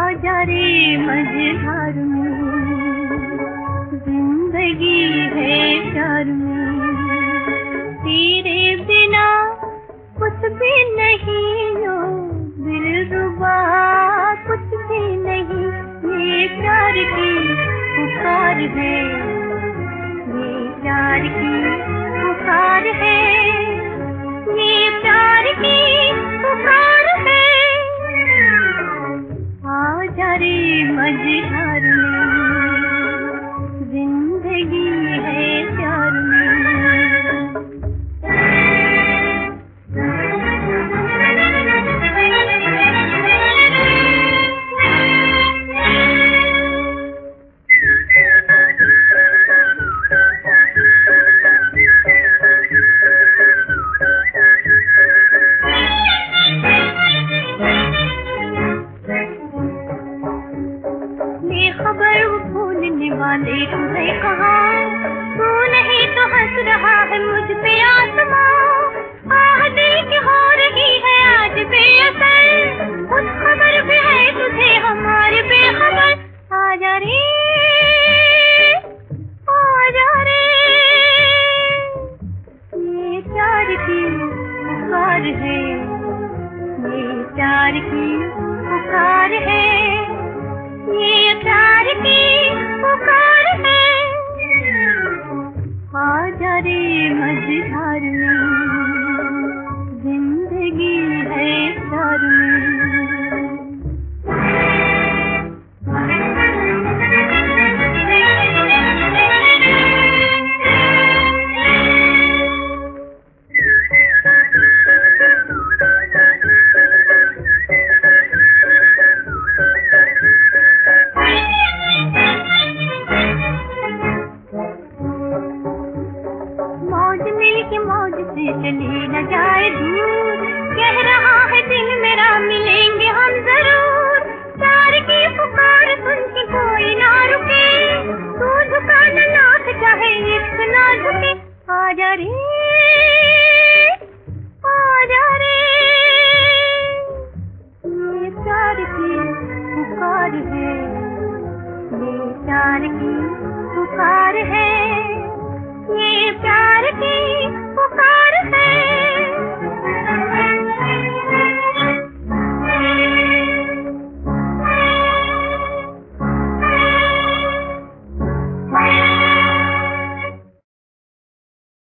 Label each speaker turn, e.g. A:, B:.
A: आजा रे मझधार में, जिंदगी है प्यार में, तेरे बिना कुछ भी नहीं हो, दिलरुबा कुछ भी नहीं। ये प्यार की पुकार है, ये प्यार की पुकार है, ये प्यार की पुकार है। आजा रे मझधार में, जिंदगी है प्यार में। खबर भूलने वाले तुम्हें कहा, तू नहीं तो हंस रहा है मुझ पे आसमां। आह दिल की हो रही है आज बेअसर, कुछ खबर भी है तुझे हमारे बेखबर। आजा रे आजा रे, ये प्यार की पुकार है, ये प्यार की पुकार है, ये प्यार की पुकार है। आजा रे मझधार में, जिंदगी है प्यार में। मौज मिलके मौज से चली न जाए दूर, कह रहा है दिल मेरा मिलेंगे हम जरूर। प्यार की पुकार सुन के कोई ना रुके, तू झुका न लाख चाहे इश्क ना झुके। आजा रे